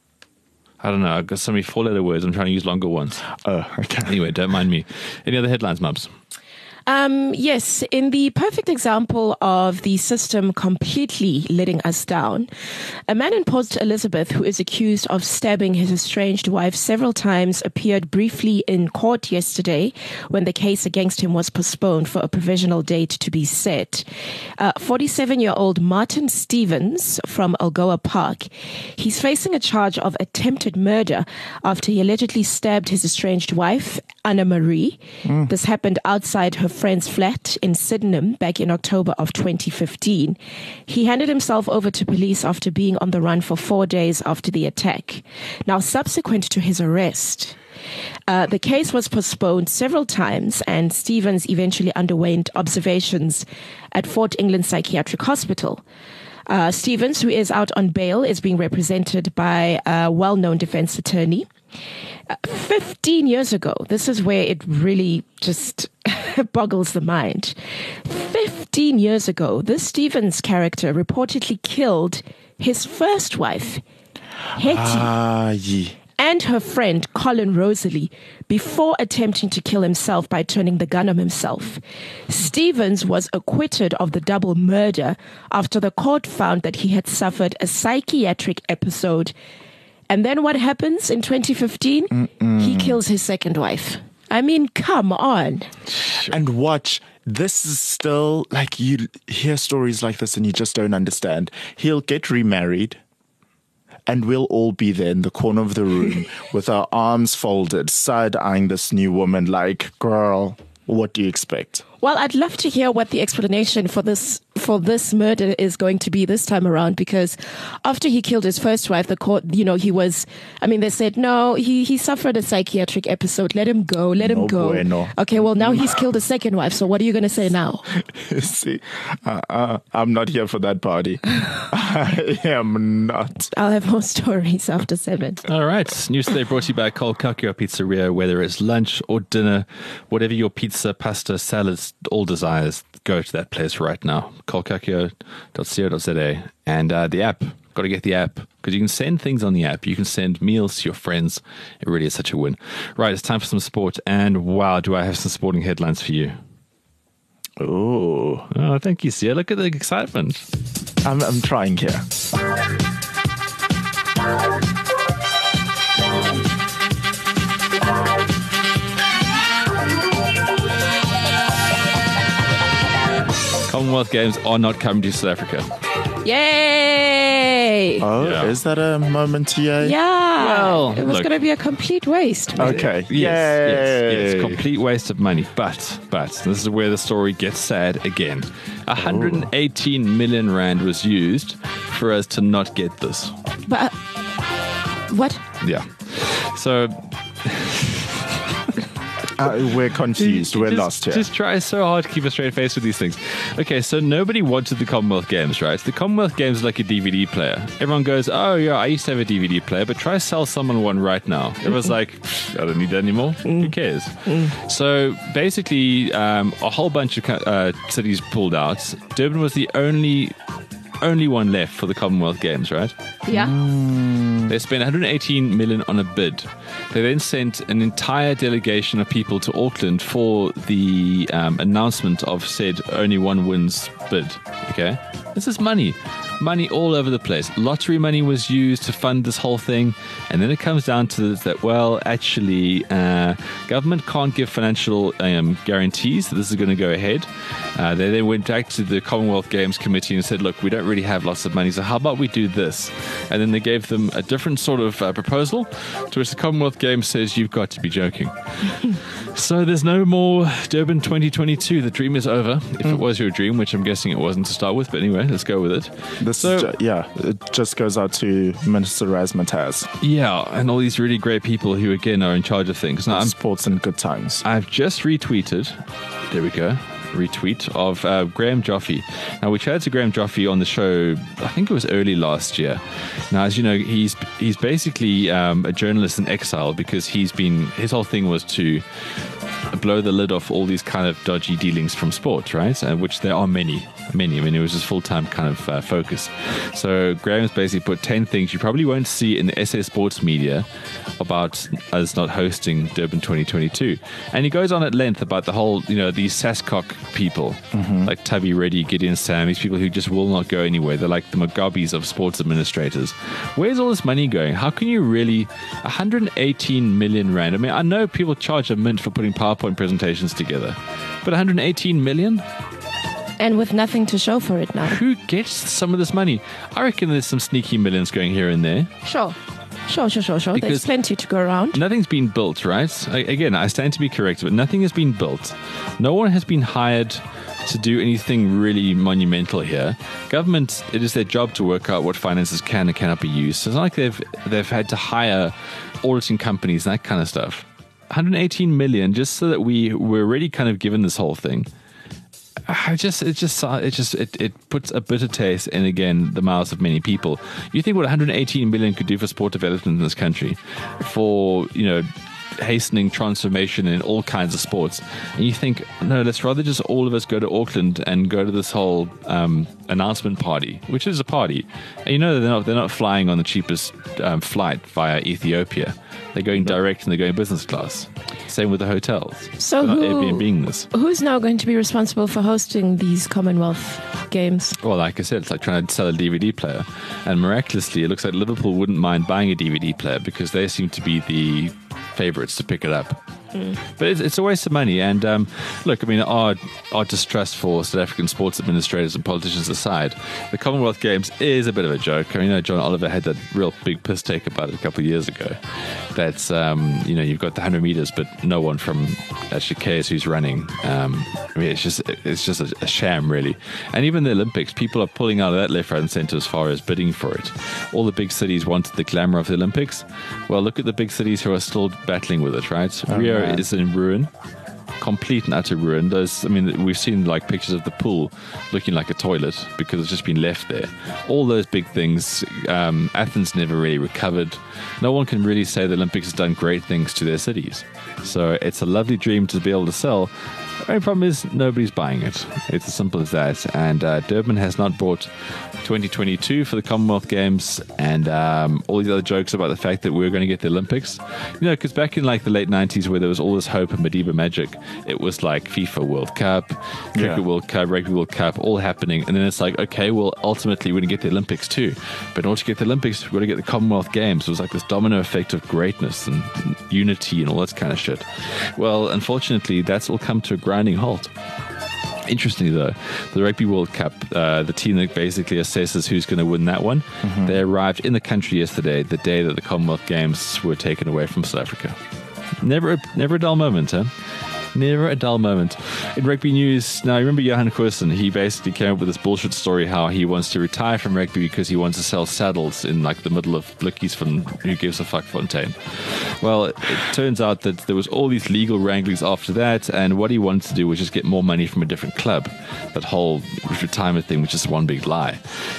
I don't know. I've got so many four-letter words. I'm trying to use longer ones. Oh, okay. Anyway, don't mind me. Any other headlines, Mubs? Um, yes, in the perfect example of the system completely letting us down, a man in Port Elizabeth who is accused of stabbing his estranged wife several times appeared briefly in court yesterday when the case against him was postponed for a provisional date to be set. Uh, forty-seven-year-old Martin Stevens from Algoa Park, he's facing a charge of attempted murder after he allegedly stabbed his estranged wife, Anna Marie. Mm. This happened outside her friend's flat in Sydenham back in October of twenty fifteen. He handed himself over to police after being on the run for four days after the attack. Now, subsequent to his arrest, uh, the case was postponed several times and Stevens eventually underwent observations at Fort England Psychiatric Hospital. Uh, Stevens, who is out on bail, is being represented by a well-known defense attorney. fifteen years ago, this is where it really just boggles the mind. fifteen years ago, this Stevens character reportedly killed his first wife, Hetty, Ah, yeah. and her friend, Colin Rosalie, before attempting to kill himself by turning the gun on himself. Stevens was acquitted of the double murder after the court found that he had suffered a psychiatric episode. And then what happens in twenty fifteen? Mm-mm. He kills his second wife. I mean, come on. And watch, this is still like you hear stories like this and you just don't understand. He'll get remarried and we'll all be there in the corner of the room with our arms folded, side-eyeing this new woman like, girl, what do you expect? Well, I'd love to hear what the explanation for this for this murder is going to be this time around, because after he killed his first wife, the court, you know, he was, I mean, they said, no, he, he suffered a psychiatric episode. Let him go. Let him No go. bueno. Okay, well, now he's killed a second wife. So what are you going to say now? See, uh, uh, I'm not here for that party. I am not. I'll have more stories after seven. All right. News today brought to you by Kolkakio Pizzeria. Whether it's lunch or dinner, whatever your pizza, pasta, salads, all desires, go to that place right now. kolkakio dot co dot za. And uh, the app. Got to get the app, because you can send things on the app. You can send meals to your friends. It really is such a win. Right, it's time for some sport. And wow, do I have some sporting headlines for you. Oh, Oh, thank you, Sia. Look at the excitement. I'm, I'm trying here. Commonwealth Games are not coming to South Africa. Yay! Oh, Yeah. is that a moment here? Yeah. Well, it was look. going to be a complete waste. man. Okay. Yes, yes, yes. Yay. Complete waste of money. But, but, this is where the story gets sad again. one hundred eighteen million rand was used for us to not get this. But, uh, what? Yeah. So, Uh, we're confused. We're just, lost here. Just try so hard to keep a straight face with these things. Okay, so nobody wanted the Commonwealth Games, right? The Commonwealth Games is like a D V D player. Everyone goes, oh, yeah, I used to have a D V D player, but try sell someone one right now. Everyone's like, I don't need that anymore. Who cares? So basically, um, a whole bunch of uh, cities pulled out. Durban was the only only one left for the Commonwealth Games, right? Yeah. They spent one hundred eighteen million on a bid. They then sent an entire delegation of people to Auckland for the um, announcement of said only one wins bid. Okay, this is money, money all over the place. Lottery money was used to fund this whole thing, and then it comes down to this, that well, actually, uh, government can't give financial um, guarantees that this is going to go ahead. Uh, they then went back to the Commonwealth Games Committee and said, look, we don't really have lots of money, so how about we do this? And then they gave them a different sort of uh, proposal, to which the Commonwealth Games says, you've got to be joking. So there's no more Durban twenty twenty-two. The dream is over, if it was your dream, which I'm guessing it wasn't to start with, but anyway, let's go with it. This So- is ju- yeah, it just goes out to Minister Razmataz. Yeah, and all these really great people who, again, are in charge of things. Now, I'm Sports and good times. I've just retweeted, there we go, retweet of uh, Graham Joffe. Now, we chatted to Graham Joffe on the show, I think it was early last year. Now, as you know, he's he's basically um, a journalist in exile, because he's been, his whole thing was to blow the lid off all these kind of dodgy dealings from sport, right? Uh, which there are many, many. I mean, it was his full-time kind of uh, focus. So Graham's basically put ten things you probably won't see in the S A Sports media about us not hosting Durban twenty twenty-two. And he goes on at length about the whole, you know, these SASCOC people, Mm-hmm. like Tubby Reddy, Gideon Sam, these people who just will not go anywhere. They're like the Mugabes of sports administrators. Where's all this money going? How can you really, one hundred eighteen million rand? I mean, I know people charge a mint for putting PowerPoint presentations together, but one hundred eighteen million? And with nothing to show for it now. Who gets some of this money? I reckon there's some sneaky millions going here and there. Sure. Sure, sure, sure, sure. Because- There's plenty to go around. Nothing's been built, right? I, again, I stand to be corrected, but nothing has been built. No one has been hired to do anything really monumental here. Government, it is their job to work out what finances can and cannot be used. So it's not like they've they've had to hire auditing companies and that kind of stuff. one hundred eighteen million just so that we were already kind of given this whole thing. I just, it just, it just, it, it puts a bitter taste in, again, the mouths of many people. You think what one hundred eighteen million could do for sport development in this country, for, you know, hastening transformation in all kinds of sports, and you think, no, let's rather just all of us go to Auckland and go to this whole um, announcement party, which is a party, and you know they're not they're not flying on the cheapest um, flight via Ethiopia. They're going direct and they're going business class. Same with the hotels. So they're not who, Airbnb-ing this. Who's now going to be responsible for hosting these Commonwealth Games? Well, like I said, it's like trying to sell a D V D player, and miraculously, it looks like Liverpool wouldn't mind buying a D V D player because they seem to be the favourites to pick it up. Mm. But it's, it's a waste of money. And um, look, I mean, our, our distrust for South African sports administrators and politicians aside, the Commonwealth Games is a bit of a joke. I mean, you know, John Oliver had that real big piss take about it a couple of years ago. That's, um, you know, you've got the one hundred metres, but no one from actually cares who's running. Um, I mean, it's just it's just a, a sham, really. And even the Olympics, people are pulling out of that left, right and centre as far as bidding for it. All the big cities wanted the glamour of the Olympics. Well, look at the big cities who are still battling with it, right? Oh, Rio man. is in ruin. Complete and utter ruin. There's, I mean, we've seen like pictures of the pool looking like a toilet because it's just been left there. All those big things. Um, Athens never really recovered. No one can really say the Olympics has done great things to their cities. So it's a lovely dream to be able to sell. The only problem is nobody's buying it. It's as simple as that. And uh, Durban has not bought twenty twenty-two for the Commonwealth Games, and um, all these other jokes about the fact that we we're going to get the Olympics. You know, because back in like the late nineties where there was all this hope and Madiba magic, it was like FIFA World Cup, Cricket yeah. World Cup, Rugby World Cup, all happening. And then it's like, okay, well, ultimately we're going to get the Olympics too. But in order to get the Olympics, we've got to get the Commonwealth Games. It was like this domino effect of greatness and unity and all that kind of shit. Well, unfortunately, that's all come to a grinding halt. Interestingly, though, the Rugby World Cup, uh, the team that basically assesses who's going to win that one, mm-hmm. they arrived in the country yesterday, the day that the Commonwealth Games were taken away from South Africa. Never, a, never a dull moment, huh? Never a dull moment. In rugby news, now I remember Johan Goosen, he basically came up with this bullshit story how he wants to retire from rugby because he wants to sell saddles in like the middle of Blikkies van Who Gives a Fuck Fontaine. Well, it, it turns out that there was all these legal wranglings after that, and what he wanted to do was just get more money from a different club. That whole retirement thing was just one big lie.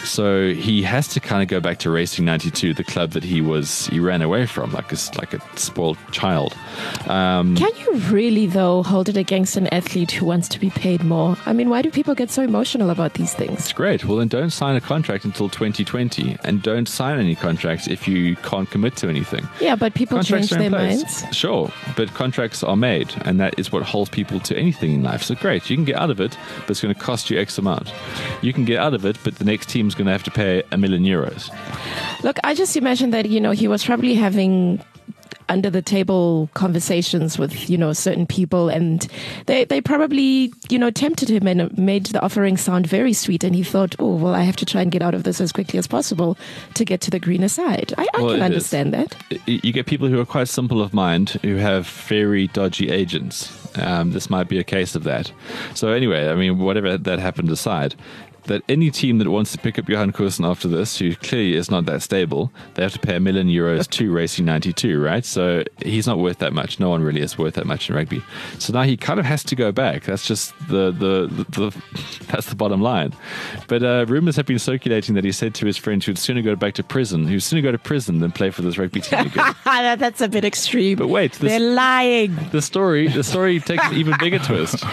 So he has to kind of go back to Racing ninety-two, the club that he was he ran away from, like a, like a spoiled child. Um, Can you really, though, hold it against an athlete who wants to be paid more? I mean, why do people get so emotional about these things? It's great. Well, then don't sign a contract until twenty twenty, and don't sign any contracts if you can't commit to anything. Yeah, but people contracts change their minds. Sure, but contracts are made, and that is what holds people to anything in life. So great, you can get out of it, but it's going to cost you X amount. You can get out of it, but the next team's going to have to pay a million euros. Look, I just imagine that, you know, he was probably having under the table conversations with, you know, certain people, and they, they probably, you know, tempted him and made the offering sound very sweet, and he thought, oh, well, I have to try and get out of this as quickly as possible to get to the greener side. I, I well, can understand is. that. You get people who are quite simple of mind who have very dodgy agents. Um, this might be a case of that. So anyway, I mean, whatever that happened aside, that any team that wants to pick up Johan Goosen after this, who clearly is not that stable, they have to pay a million euros to Racing ninety-two, right? So he's not worth that much. No one really is worth that much in rugby. So now he kind of has to go back. That's just the the, the, the that's the bottom line. But uh, rumours have been circulating that he said to his friends who'd sooner go back to prison, who'd sooner go to prison than play for this rugby team again. That's a bit extreme. But wait, this, they're lying. The story, the story takes an even bigger twist.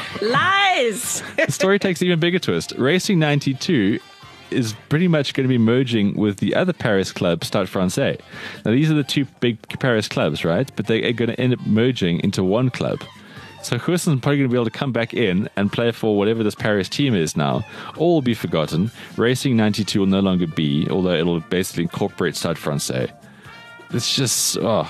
Lies. The story takes an even bigger twist. Racing ninety-two is pretty much going to be merging with the other Paris club, Stade Francais. Now, these are the two big Paris clubs, right? But they are going to end up merging into one club. So Goosen's probably going to be able to come back in and play for whatever this Paris team is now. All will be forgotten. Racing ninety-two will no longer be, although it'll basically incorporate Stade Francais. It's just, oh,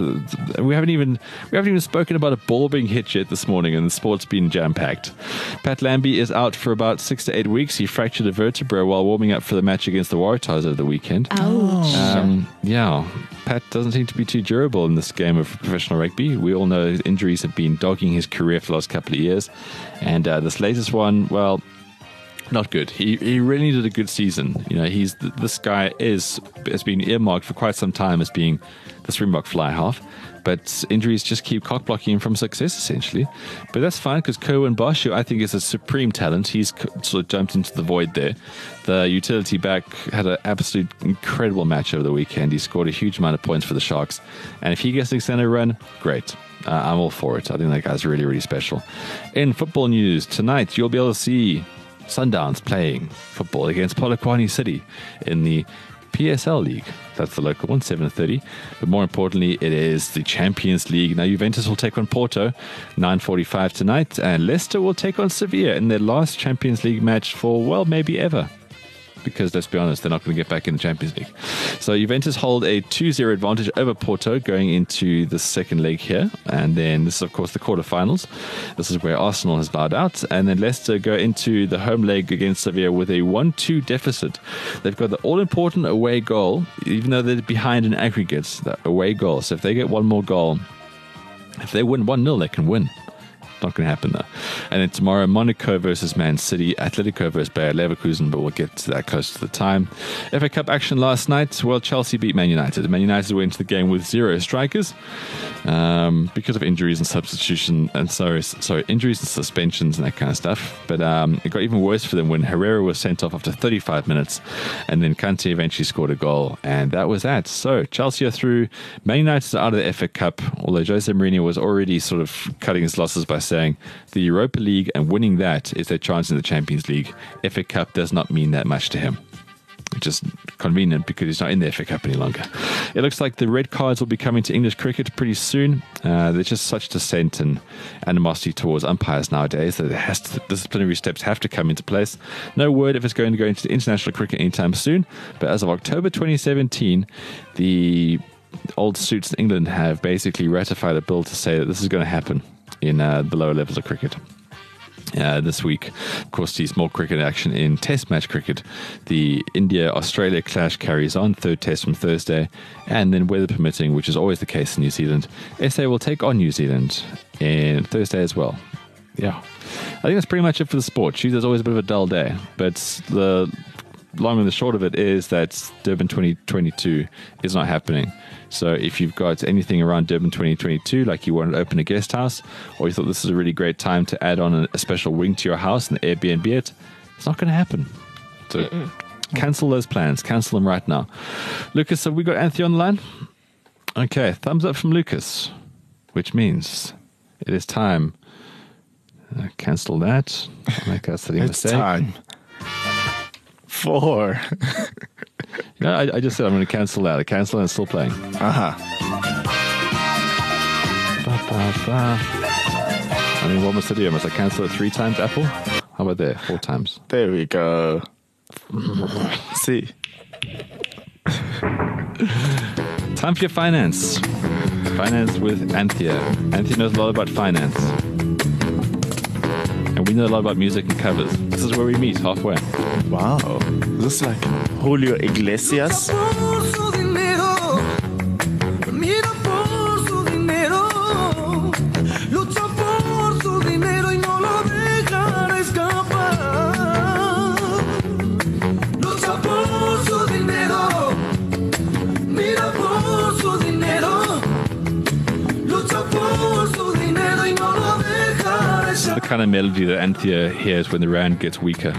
we haven't even we haven't even spoken about a ball being hit yet this morning, and the sport's been jam-packed. Pat Lambie is out for about six to eight weeks. He fractured a vertebra while warming up for the match against the Waratahs over the weekend. Ouch. Um, yeah, Pat doesn't seem to be too durable in this game of professional rugby. We all know his injuries have been dogging his career for the last couple of years. And uh, this latest one, well, Not good. He he really needed a good season. You know, he's this guy is has been earmarked for quite some time as being the Springbok fly half, but injuries just keep cock blocking him from success essentially. But that's fine because Kerwin Bosch, who I think is a supreme talent, he's sort of jumped into the void there. The utility back had an absolute incredible match over the weekend. He scored a huge amount of points for the Sharks, and if he gets an extended run, great. Uh, I'm all for it. I think that guy's really, really special. In football news tonight, you'll be able to see Sundowns playing football against Polokwane City in the P S L League. That's the local one, seven thirty. But more importantly, it is the Champions League. Now, Juventus will take on Porto, nine forty-five tonight, and Leicester will take on Sevilla in their last Champions League match for, well, maybe ever. Because, let's be honest, they're not going to get back in the Champions League. So Juventus hold a two zero advantage over Porto going into the second leg here. And then this is, of course, the quarterfinals. This is where Arsenal has bowed out. And then Leicester go into the home leg against Sevilla with a one two deficit. They've got the all-important away goal, even though they're behind in aggregates, the away goal. So if they get one more goal, if they win one nil, they can win. Not going to happen though. And then tomorrow, Monaco versus Man City, Atletico versus Bayer Leverkusen, but we'll get to that close to the time. F A Cup action last night. Well, Chelsea beat Man United. Man United went into the game with zero strikers um, because of injuries and substitution and sorry, sorry, injuries and suspensions and that kind of stuff. But um, it got even worse for them when Herrera was sent off after thirty-five minutes, and then Kante eventually scored a goal, and that was that. So Chelsea are through. Man United are out of the F A Cup, although Jose Mourinho was already sort of cutting his losses by saying the Europa League and winning that is their chance in the Champions League. F A Cup does not mean that much to him. Just convenient because he's not in the F A Cup any longer. It looks like the red cards will be coming to English cricket pretty soon. Uh, there's just such dissent and animosity towards umpires nowadays that there has to, disciplinary steps have to come into place. No word if it's going to go into international cricket anytime soon, but as of October twenty seventeen, the old suits in England have basically ratified a bill to say that this is going to happen in uh, the lower levels of cricket. Uh, this week, of course, the small cricket action in Test match cricket. The India-Australia clash carries on, third Test from Thursday, and then weather permitting, which is always the case in New Zealand, S A will take on New Zealand in Thursday as well. Yeah, I think that's pretty much it for the sport. Tuesday's always a bit of a dull day, but the long and the short of it is that Durban twenty twenty-two is not happening. So if you've got anything around Durban twenty twenty-two, like you wanted to open a guest house, or you thought this is a really great time to add on a, a special wing to your house and Airbnb it, it's not going to happen. So Mm-mm. cancel those plans. Cancel them right now. Lucas, have we got Anthony on the line? Okay, thumbs up from Lucas, which means it is time. Uh, cancel that. Make us a It's mistake. time. Four. No, I, I just said I'm going to cancel that. I cancel and it's still playing. Uh-huh. Ba, ba, ba. I mean, what must I do? Must I cancel it three times, Apple? How about there? Four times. There we go. See. Time for your finance. Finance with Anthea. Anthea knows a lot about finance. And we know a lot about music and covers. This is where we meet, halfway. Wow. This is like Julio Iglesias. The kind of melody that Anthea hears when the rand gets weaker.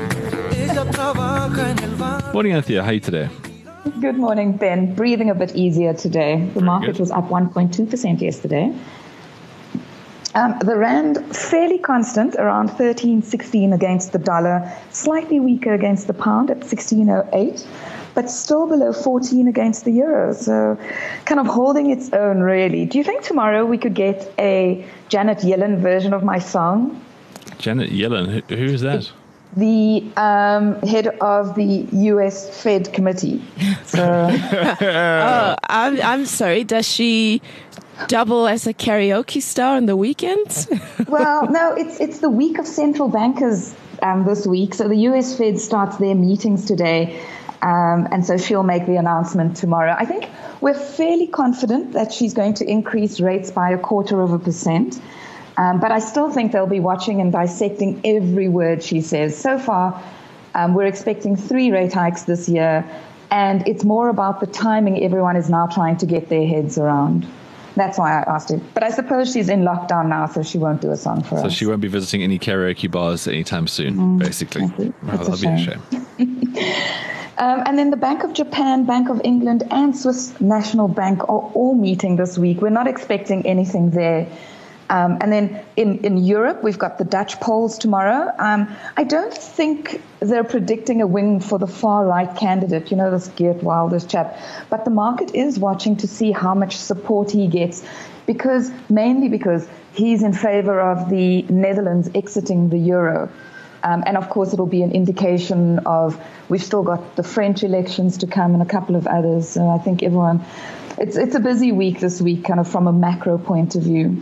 Morning, Anthea. How are you today? Good morning, Ben. Breathing a bit easier today. The Very market good. was up one point two percent yesterday. Um, the rand fairly constant, around thirteen sixteen against the dollar, slightly weaker against the pound at sixteen oh eight, but still below fourteen against the euro. So kind of holding its own, really. Do you think tomorrow we could get a Janet Yellen version of my song? Janet Yellen. Who, who is that? The um, head of the U S Fed committee. So, Oh, I'm, I'm sorry. Does she double as a karaoke star on the weekends? well, no, it's it's the week of central bankers um, this week. So the U S Fed starts their meetings today, um, and so she'll make the announcement tomorrow. I think we're fairly confident that she's going to increase rates by a quarter of a percent. Um, but I still think they'll be watching and dissecting every word she says. So far, um, we're expecting three rate hikes this year, and it's more about the timing everyone is now trying to get their heads around. That's why I asked her. But I suppose she's in lockdown now, so she won't do a song for so us. So she won't be visiting any karaoke bars anytime soon, mm, basically. That's, well, that'll a be a shame. shame. Um, and then the Bank of Japan, Bank of England, and Swiss National Bank are all meeting this week. We're not expecting anything there. Um, and then in, in Europe, we've got the Dutch polls tomorrow. Um, I don't think they're predicting a win for the far-right candidate, you know, this Geert Wilders chap. But the market is watching to see how much support he gets, because mainly because he's in favor of the Netherlands exiting the euro. Um, and, of course, it'll be an indication of we've still got the French elections to come and a couple of others. So I think everyone, it's it's a busy week this week, kind of from a macro point of view.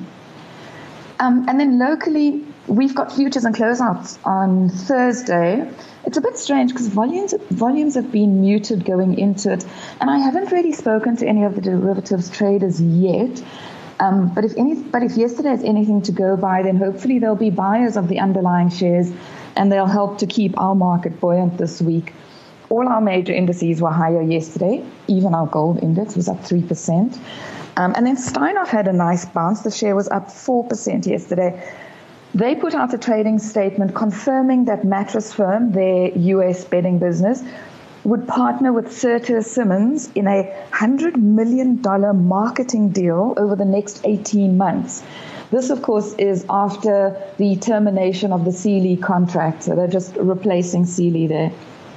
Um, and then locally, we've got futures and closeouts on Thursday. It's a bit strange because volumes volumes have been muted going into it. And I haven't really spoken to any of the derivatives traders yet. Um, but if any, but if yesterday is anything to go by, then hopefully there'll be buyers of the underlying shares, and they'll help to keep our market buoyant this week. All our major indices were higher yesterday. Even our gold index was up three percent. Um, and then Steinhoff had a nice bounce. The share was up four percent yesterday. They put out a trading statement confirming that Mattress Firm, their U S bedding business, would partner with Serta Simmons in a one hundred million dollars marketing deal over the next eighteen months. This, of course, is after the termination of the Sealy contract. So they're just replacing Sealy there.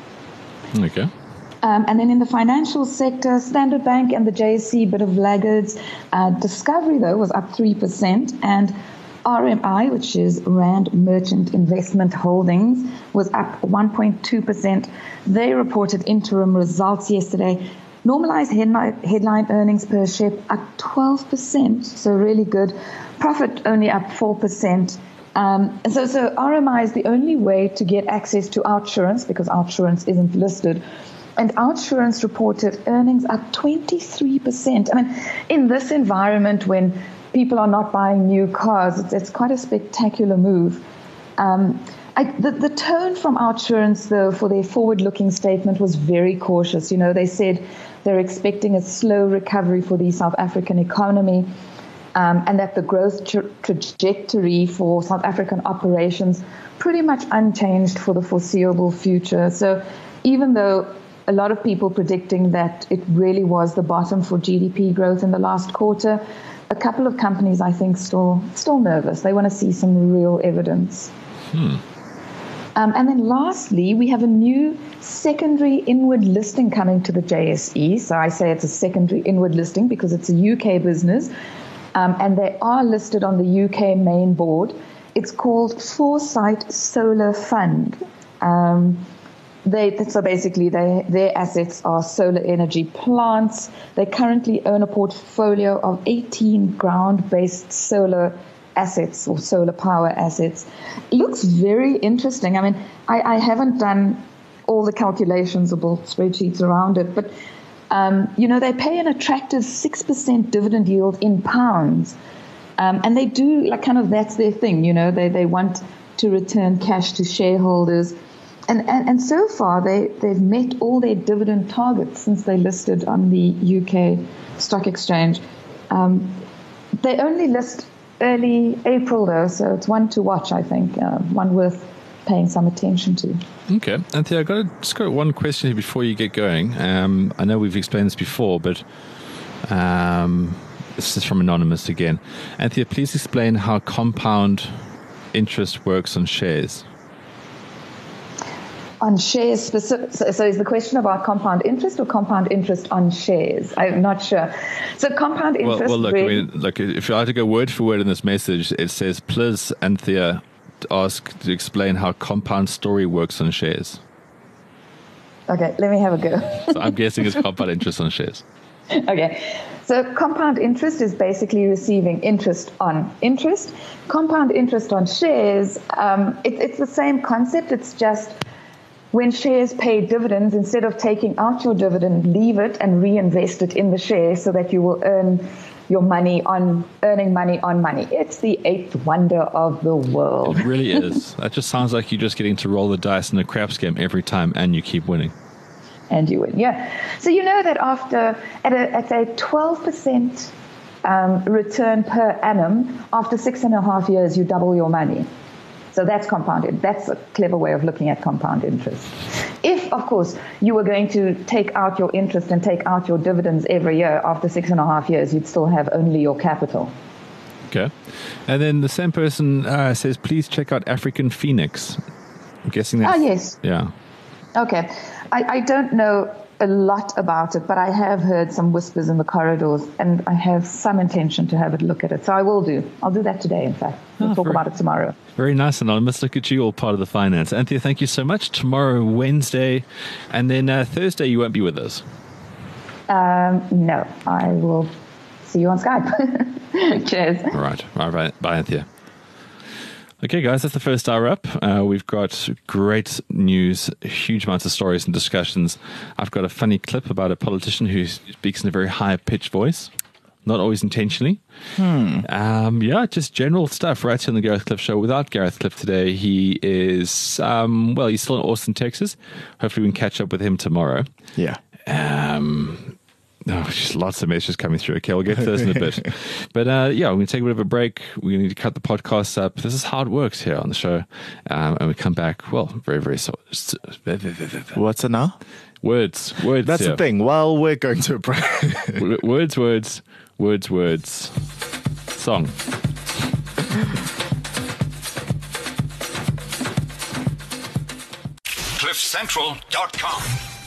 Okay. Um, and then in the financial sector, Standard Bank and the J S C, bit of laggards. Uh, Discovery, though, was up three percent. And R M I, which is Rand Merchant Investment Holdings, was up one point two percent. They reported interim results yesterday. Normalized headline, headline earnings per share up twelve percent, so really good. Profit only up four percent. Um, and so, so R M I is the only way to get access to OUTsurance, because OUTsurance isn't listed. And OUTsurance reported earnings up twenty-three percent. I mean, in this environment when people are not buying new cars, it's, it's quite a spectacular move. Um, I, the, the tone from OUTsurance, though, for their forward-looking statement was very cautious. You know, they said they're expecting a slow recovery for the South African economy, um, and that the growth tra- trajectory for South African operations pretty much unchanged for the foreseeable future. So even though a lot of people predicting that it really was the bottom for G D P growth in the last quarter, a couple of companies, I think, still still nervous. They want to see some real evidence. Hmm. Um, and then lastly, we have a new secondary inward listing coming to the J S E. So I say it's a secondary inward listing because it's a U K business, um, and they are listed on the U K main board. It's called Foresight Solar Fund. Um, They, so basically, they, their assets are solar energy plants. They currently own a portfolio of eighteen ground-based solar assets or solar power assets. It looks very interesting. I mean, I, I haven't done all the calculations or built spreadsheets around it, but, um, you know, they pay an attractive six percent dividend yield in pounds. Um, and they do, like, kind of, that's their thing, you know, they, they want to return cash to shareholders. And, and and so far, they, they've met all their dividend targets since they listed on the U K Stock Exchange. Um, they only list early April, though, so it's one to watch, I think, uh, one worth paying some attention to. Okay. Anthea, I've got, to, just got one question here before you get going. Um, I know we've explained this before, but um, this is from Anonymous again. Anthea, please explain how compound interest works on shares. On shares specific, so, so is the question about compound interest or compound interest on shares? I'm not sure. So compound interest. Well, well look, really, I mean, look, if I had to go word for word in this message, it says, please, Anthea, ask to explain how compound story works on shares. Okay, let me have a go. So I'm guessing it's compound interest on shares. Okay, so compound interest is basically receiving interest on interest. Compound interest on shares, um, it, it's the same concept. It's just when shares pay dividends, instead of taking out your dividend, leave it and reinvest it in the share so that you will earn your money on earning money on money. It's the eighth wonder of the world. It really is. That just sounds like you're just getting to roll the dice in a craps game every time and you keep winning. And you win, yeah. So you know that after, at a, at a twelve percent um, return per annum, after six and a half years, you double your money. So that's compounded. That's a clever way of looking at compound interest. If, of course, you were going to take out your interest and take out your dividends every year, after six and a half years, you'd still have only your capital. Okay. And then the same person uh, says, please check out African Phoenix. I'm guessing that's... Ah, yes. Yeah. Okay. I, I don't know a lot about it, but I have heard some whispers in the corridors, and I have some intention to have a look at it. So I will do. I'll do that today, in fact. We'll oh, talk very, about it tomorrow. Very nice, Anonymous. Look at you, all part of the finance. Anthea, thank you so much. Tomorrow, Wednesday, and then uh, Thursday, you won't be with us. Um, no, I will see you on Skype. Cheers. All right. All right. Bye, Anthea. Okay, guys, that's the first hour up. Uh, we've got great news, huge amounts of stories and discussions. I've got a funny clip about a politician who speaks in a very high-pitched voice, not always intentionally. Hmm. Um, yeah, just general stuff right here on the Gareth Cliff Show. Without Gareth Cliff today, he is, um, well, he's still in Austin, Texas. Hopefully we can catch up with him tomorrow. Yeah. Um... Oh, just lots of messages coming through. Okay, we'll get to those in a bit. But uh, yeah, we're going to take a bit of a break. We need to cut the podcast up. This is how it works here on the show. Um, and we come back, well, very, very so. What's it now? Words. Words. That's here. the thing. Well, we're going to a break. Words, words, words, words. Song. cliff central dot com